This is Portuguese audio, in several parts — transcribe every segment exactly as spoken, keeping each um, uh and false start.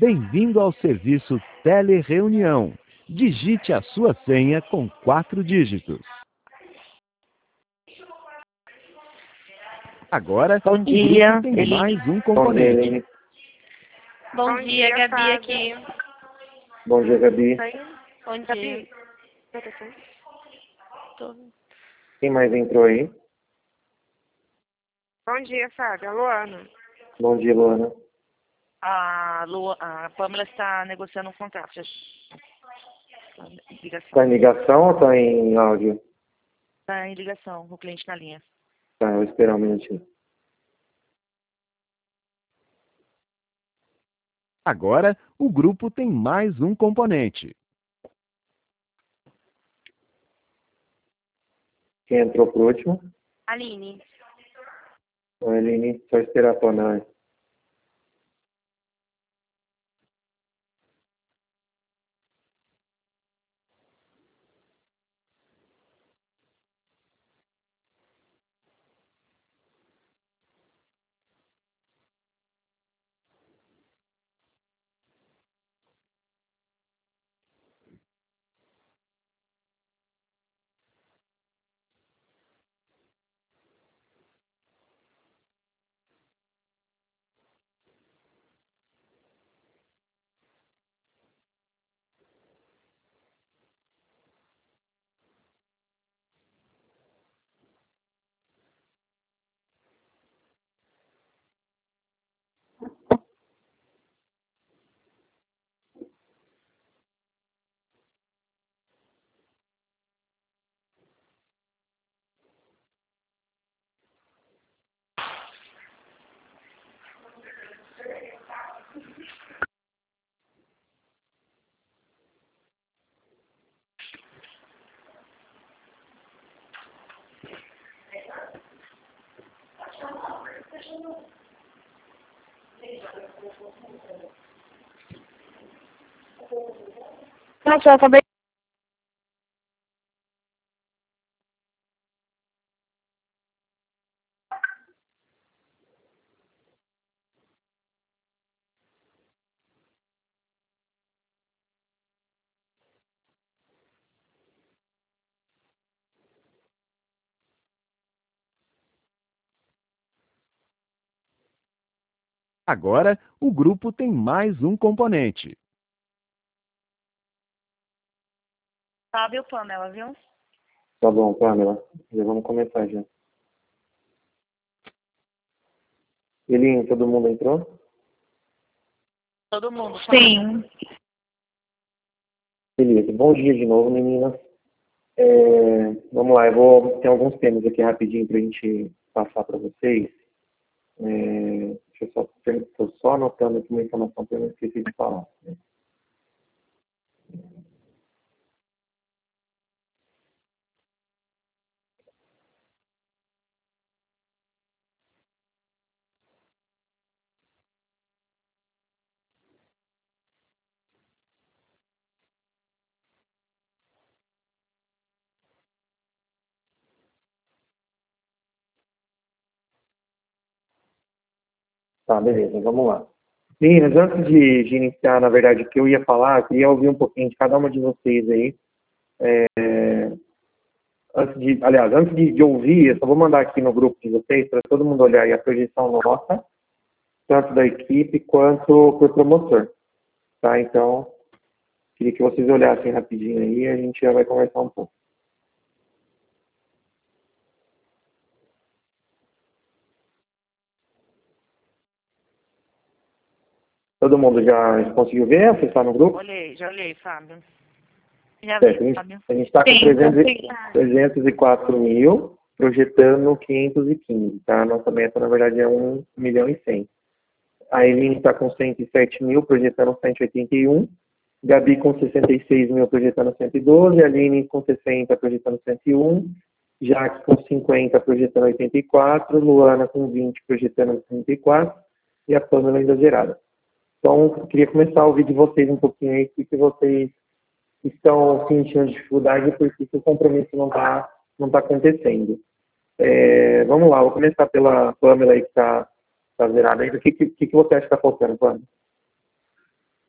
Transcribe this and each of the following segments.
Bem-vindo ao serviço Telereunião. Digite a sua senha com quatro dígitos. Agora, Bom o dia, grupo tem Eline. mais um Bom dia, componente. Eline. Bom, Bom dia, dia, Gabi Fábio. aqui. Bom dia, Gabi. Oi? Bom dia. Gabi? Tô- Quem mais entrou aí? Bom dia, Fábio. A Luana. Bom dia, Luana. A, Lu, a Pamela está negociando um contrato. Já- Ligação. Tá em ligação ou tá em áudio? Está em ligação, o cliente na linha. Tá, eu vou esperar um minutinho. Agora, o grupo tem mais um componente. Quem entrou por último? Aline. Oi, Eline. Só esperar a Pamela. Nossa, eu acabei. Agora, o grupo tem mais um componente. Fábio, Pamela, viu? Tá bom, Pamela. Já vamos começar já. Eline, todo mundo entrou? Todo mundo. Sim. Beleza. Bom dia de novo, meninas. É, vamos lá, eu vou ter alguns temas aqui rapidinho pra gente passar para vocês. É, deixa eu só, estou só anotando aqui uma informação que eu não esqueci de falar. Né? Tá, beleza, vamos lá. Meninas, antes de, de iniciar, na verdade, o que eu ia falar, eu queria ouvir um pouquinho de cada uma de vocês aí. É, antes de, aliás, antes de, de ouvir, eu só vou mandar aqui no grupo de vocês para todo mundo olhar aí a projeção nossa, tanto da equipe quanto por promotor. Tá? Então, queria que vocês olhassem rapidinho aí e a gente já vai conversar um pouco. Todo mundo já conseguiu ver? Você está no grupo? Olhei, já olhei, Fábio. Já Certo, vi, a Fábio. gente está com Sim, trezentos e quatro mil, projetando quinhentos e quinze, tá? Nossa meta, na verdade, é um milhão e cem. A Eline está com cento e sete mil, projetando cento e oitenta e um. Gabi com sessenta e seis mil, projetando cento e doze. Aline com sessenta, projetando cento e um. Jaque com cinquenta, projetando oitenta e quatro. Luana com vinte, projetando trinta e quatro. E a Pamela ainda zerada. Então, eu queria começar a ouvir de vocês um pouquinho aí, o que vocês estão sentindo dificuldade, porque o compromisso não está não tá acontecendo. É, vamos lá, vou começar pela Pamela aí, que está tá zerada aí. O que, que, que você acha que está faltando, Pamela?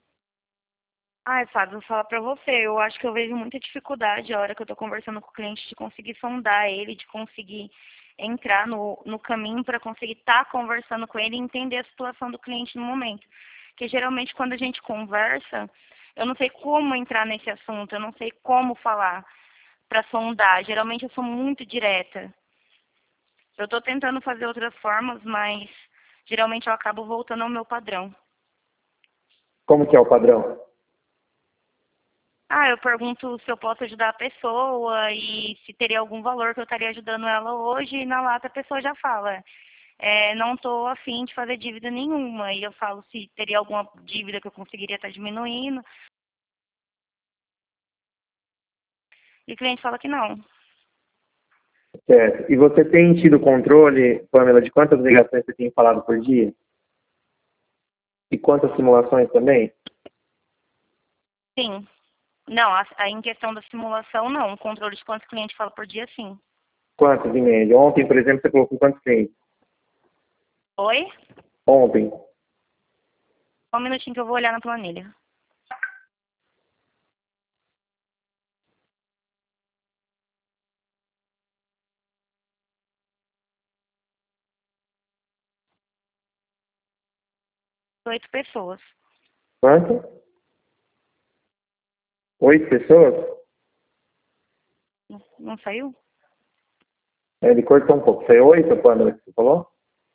Ai, Fábio, vou falar pra você. Eu acho que eu vejo muita dificuldade a hora que eu tô conversando com o cliente de conseguir sondar ele, de conseguir entrar no, no caminho para conseguir estar conversando com ele e entender a situação do cliente no momento. Porque geralmente quando a gente conversa, eu não sei como entrar nesse assunto, eu não sei como falar para sondar. Geralmente eu sou muito direta. Eu tô tentando fazer outras formas, mas geralmente eu acabo voltando ao meu padrão. Como que é o padrão? Ah, eu pergunto se eu posso ajudar a pessoa e se teria algum valor que eu estaria ajudando ela hoje, e na lata a pessoa já fala, é, não estou afim de fazer dívida nenhuma. E eu falo se teria alguma dívida que eu conseguiria estar diminuindo. E o cliente fala que não. Certo. E você tem tido controle, Pamela, de quantas ligações você tem falado por dia? E quantas simulações também? Sim. Não, a, a, em questão da simulação, não. O controle de quantos clientes fala por dia, sim. Quantos em média? Ontem, por exemplo, você colocou quantos clientes? Oi? Ontem. Só um minutinho que eu vou olhar na planilha. Oito pessoas. Quanto? Oito pessoas? Não, não saiu? Ele cortou um pouco. Foi oito, Pamela, que você falou?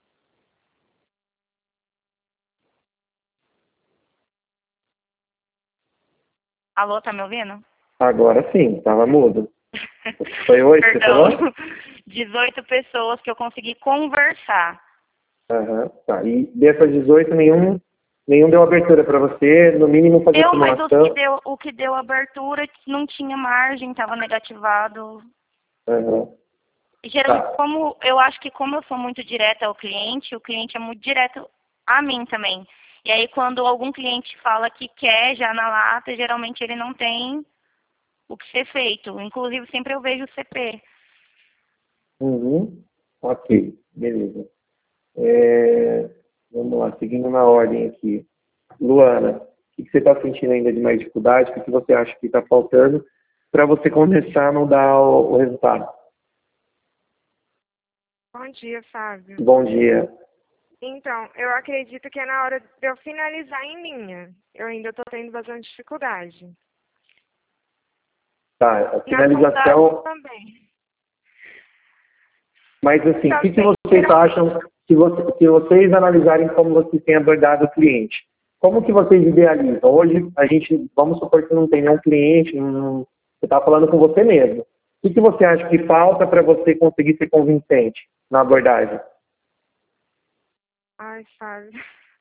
Alô, tá me ouvindo? Agora sim, estava mudo. Foi oito que você Perdão. falou? dezoito pessoas que eu consegui conversar. Aham, tá. E dessas dezoito, nenhum, nenhum deu abertura para você, no mínimo fazer Eu, mas o que simulação. deu, o que deu abertura não tinha margem, estava negativado. Aham. Geralmente, Tá. como eu acho que como eu sou muito direta ao cliente, o cliente é muito direto a mim também. E aí quando algum cliente fala que quer já na lata, geralmente ele não tem o que ser feito. Inclusive sempre eu vejo o C P. Uhum. Ok, beleza. É, vamos lá, seguindo na ordem aqui. Luana, o que você está sentindo ainda de mais dificuldade? O que você acha que está faltando para você começar a mudar o, o resultado? Bom dia, Fábio. Bom dia. Então, eu acredito que é na hora de eu finalizar em linha. Eu ainda estou tendo bastante dificuldade. Tá, a Na finalização. sondagem também. Mas assim, o que, que Também, vocês acham, se, você, se vocês analisarem como vocês têm abordado o cliente, como que vocês idealizam? Hoje, a gente, vamos supor que não tem nenhum cliente, não, você está falando com você mesmo. O que, que você acha que falta para você conseguir ser convincente na abordagem? Ai, Fábio.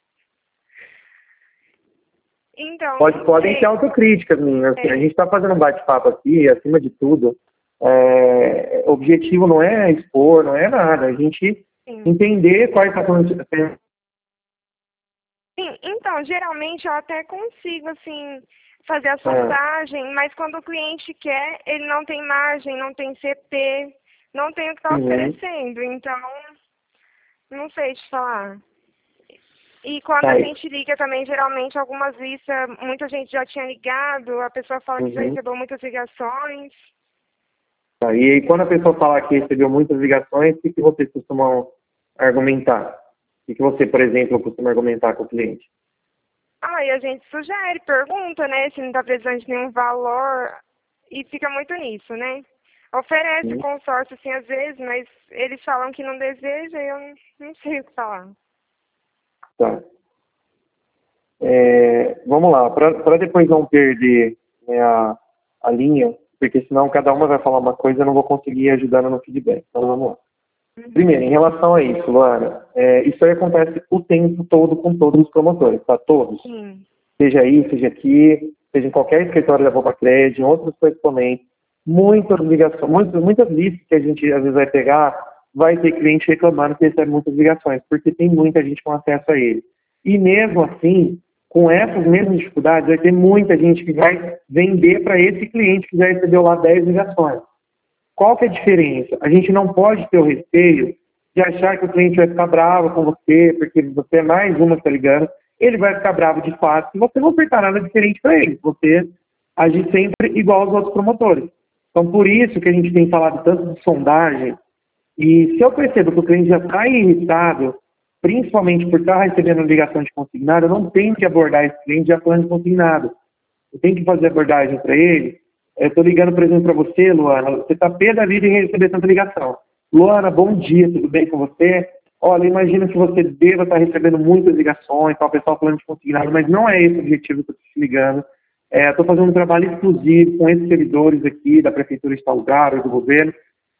Então, Pode, podem sei. ser autocríticas minhas. Assim, a gente está fazendo um bate-papo aqui, acima de tudo. É, o objetivo não é expor, não é nada. A gente Sim. entender quais são as. Sim, então, geralmente eu até consigo, assim, fazer a sondagem, mas quando o cliente quer, ele não tem margem, não tem C P, não tem o que está Uhum. oferecendo. Então, não sei te falar. E quando Tá a aí. gente liga também, geralmente, algumas listas, muita gente já tinha ligado, a pessoa fala que já Uhum. recebeu muitas ligações. Tá, e aí, quando a pessoa fala que recebeu muitas ligações, o que, que vocês costumam argumentar? O que, que você, por exemplo, costuma argumentar com o cliente? Ah, e a gente sugere, pergunta, né, se não está precisando de nenhum valor, e fica muito nisso, né? Oferece Sim. consórcio, assim, às vezes, mas eles falam que não deseja e eu não, não sei o que falar. Tá. É, vamos lá, para depois não perder, né, a, a linha, porque senão cada uma vai falar uma coisa e eu não vou conseguir ir ajudando no feedback. Então vamos lá. Primeiro, em relação a isso, Luana, é, isso aí acontece o tempo todo com todos os promotores, tá? Todos. Sim. Seja aí, seja aqui, seja em qualquer escritório da Boba Cred, em outros correspondentes, muitas ligações, muitas, muitas listas que a gente às vezes vai pegar, vai ter cliente reclamando que recebe muitas ligações, porque tem muita gente com acesso a ele. E mesmo assim, com essas mesmas dificuldades, vai ter muita gente que vai vender para esse cliente que já recebeu lá dez ligações. Qual que é a diferença? A gente não pode ter o receio de achar que o cliente vai ficar bravo com você, porque você é mais uma que está ligando. ele vai ficar bravo de fato e você não ofertar nada diferente para ele. Você agir sempre igual aos outros promotores. Então, por isso que a gente tem falado tanto de sondagem. E se eu percebo que o cliente já está irritado, principalmente por estar recebendo ligação de consignado, eu não tenho que abordar esse cliente já falando de consignado. Eu tenho que fazer abordagem para ele. Eu estou ligando, por exemplo, para você, Luana. Você está pé da vida em receber tanta ligação. Luana, bom dia, tudo bem com você? Olha, imagino que você deva estar recebendo muitas ligações, tá, o pessoal falando de consignado, mas não é esse o objetivo que eu estou te ligando. Estou é, fazendo um trabalho exclusivo com esses servidores aqui da Prefeitura de tal lugar ou do governo.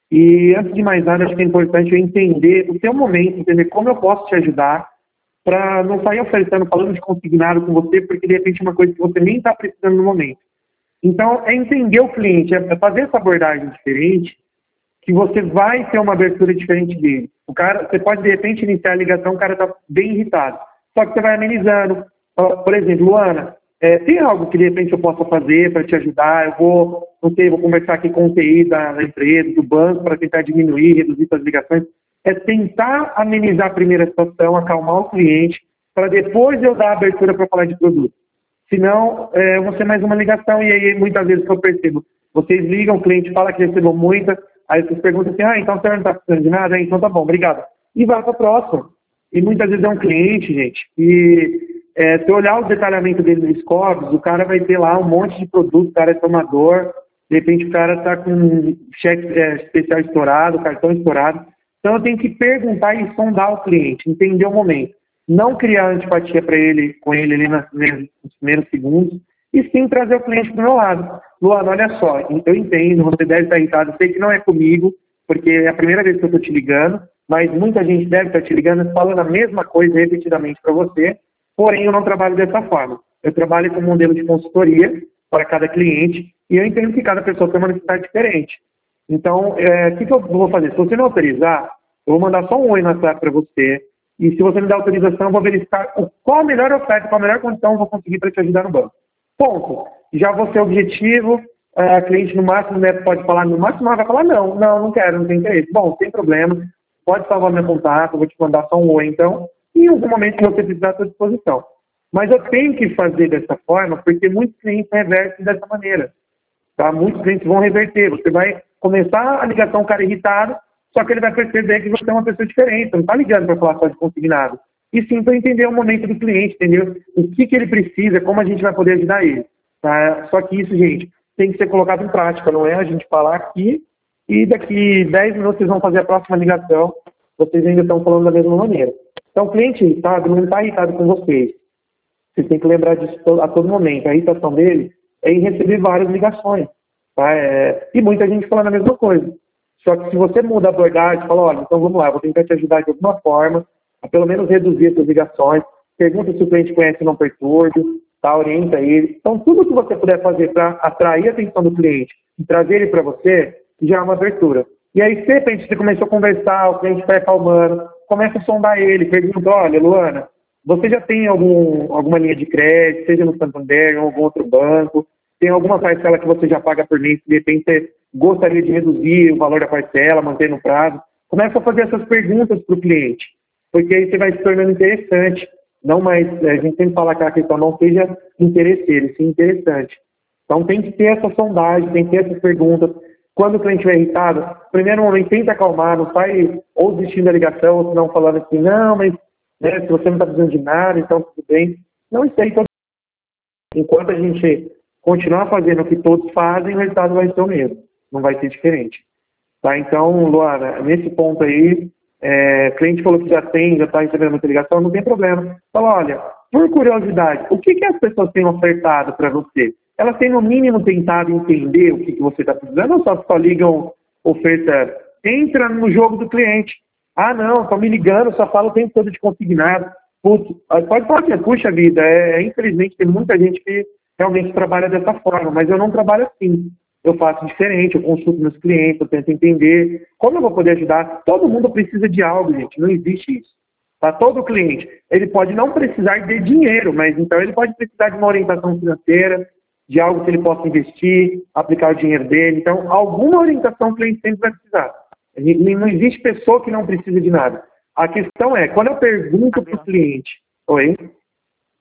E, antes de mais nada, acho que é importante eu entender o seu momento, entender como eu posso te ajudar para não sair oferecendo, falando de consignado com você, porque, de repente, é uma coisa que você nem está precisando no momento. Então, é entender o cliente, é fazer essa abordagem diferente, que você vai ter uma abertura diferente dele. O cara, você pode, de repente, iniciar a ligação, o cara está bem irritado. Só que você vai amenizando. Por exemplo, Luana, é, tem algo que, de repente, eu possa fazer para te ajudar? Eu vou, não sei, vou conversar aqui com o T I da, da empresa, do banco, para tentar diminuir, reduzir suas ligações. É tentar amenizar a primeira situação, acalmar o cliente, para depois eu dar a abertura para falar de produto. Senão, é, eu vou ser mais uma ligação, e aí, muitas vezes, que eu percebo, vocês ligam, o cliente fala que recebeu muita, aí vocês perguntam assim, ah, então você não está precisando de nada? Então tá bom, obrigado. E vai para o próximo. E muitas vezes é um cliente, gente, e é, se olhar o detalhamento dele nos scores, o cara vai ter lá um monte de produto, o cara é tomador, de repente o cara está com cheque é, especial estourado, cartão estourado. Então eu tenho que perguntar e sondar o cliente, entender o momento. Não criar antipatia para ele, com ele ali nos primeiros, nos primeiros segundos, e sim trazer o cliente para o meu lado. Luana, olha só, eu entendo, você deve estar irritado, eu sei que não é comigo, porque é a primeira vez que eu estou te ligando, mas muita gente deve estar te ligando falando a mesma coisa repetidamente para você, porém eu não trabalho dessa forma. Eu trabalho com um modelo de consultoria para cada cliente, e eu entendo que cada pessoa tem uma necessidade diferente. Então, é, o que, que eu vou fazer? Se você não autorizar, eu vou mandar só um oi no WhatsApp para você, e se você me der autorização, eu vou verificar qual a melhor oferta, qual a melhor condição eu vou conseguir para te ajudar no banco. Ponto. Já vou ser objetivo, a cliente no máximo né, pode falar, no máximo ela vai falar, não, não, não quero, não tem interesse. Bom, sem problema, pode salvar meu contato, eu vou te mandar só um oi então, e em algum momento que você precisar à sua disposição. Mas eu tenho que fazer dessa forma, porque muitos clientes revertem dessa maneira. Tá? Muitos clientes vão reverter, você vai começar a ligação com o cara irritado, só que ele vai perceber que você é uma pessoa diferente, você não está ligando para falar só de consignado. E sim para entender o momento do cliente, entendeu? O que, que ele precisa, como a gente vai poder ajudar ele. Tá? Só que isso, gente, tem que ser colocado em prática, não é a gente falar aqui e daqui dez minutos vocês vão fazer a próxima ligação, vocês ainda estão falando da mesma maneira. Então o cliente irritado não está irritado com vocês. Vocês têm que lembrar disso a todo momento. A irritação dele é em receber várias ligações. Tá? É... E muita gente falando a mesma coisa. Só que se você muda a abordagem, fala, olha, então vamos lá, vou tentar te ajudar de alguma forma, a pelo menos reduzir essas ligações, pergunta se o cliente conhece o não perturbe, tá, orienta ele. Então, tudo que você puder fazer para atrair a atenção do cliente e trazer ele para você, já é uma abertura. E aí, de repente, você começou a conversar, o cliente vai acalmando, começa a sondar ele, pergunta, olha, Luana, você já tem algum, alguma linha de crédito, seja no Santander ou algum outro banco, tem alguma parcela que você já paga por mês, de repente você gostaria de reduzir o valor da parcela, manter no prazo? Começa a fazer essas perguntas para o cliente, porque aí você vai se tornando interessante. Não mais, a gente tem que falar que a questão não seja interesseira, sim interessante. Então tem que ter essa sondagem, tem que ter essas perguntas. Quando o cliente estiver irritado, no primeiro momento tenta acalmar, não sai ou desistindo da ligação, ou não falando assim, não, mas né, se você não está precisando de nada, então tudo bem. Não, isso aí, todo... enquanto a gente continuar fazendo o que todos fazem, o resultado vai ser o mesmo, não vai ser diferente. Tá? Então, Luana, nesse ponto aí, é, cliente falou que já tem, já está recebendo muita ligação, não tem problema. Fala, olha, por curiosidade, o que, que as pessoas têm ofertado para você? Elas têm, no mínimo, tentado entender o que, que você está precisando ou só, só ligam oferta? Entra no jogo do cliente. Ah, não, estão me ligando, só falo o tempo todo de consignado. Putz, pode falar que, puxa vida, é, infelizmente tem muita gente que realmente trabalha dessa forma, mas eu não trabalho assim. Eu faço diferente, eu consulto meus clientes, eu tento entender como eu vou poder ajudar. Todo mundo precisa de algo, gente, não existe isso. Tá? Todo cliente, ele pode não precisar de dinheiro, mas então ele pode precisar de uma orientação financeira, de algo que ele possa investir, aplicar o dinheiro dele. Então, alguma orientação o cliente sempre vai precisar. Não existe pessoa que não precisa de nada. A questão é, quando eu pergunto para o cliente... Oi?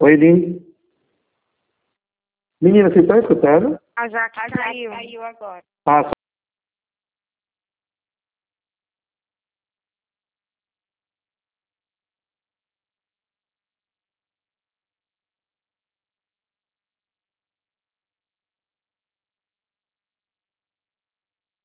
Oi, Eline. Menina, vocês estão escutando? A Jaque A Jaque caiu. caiu agora. Ah,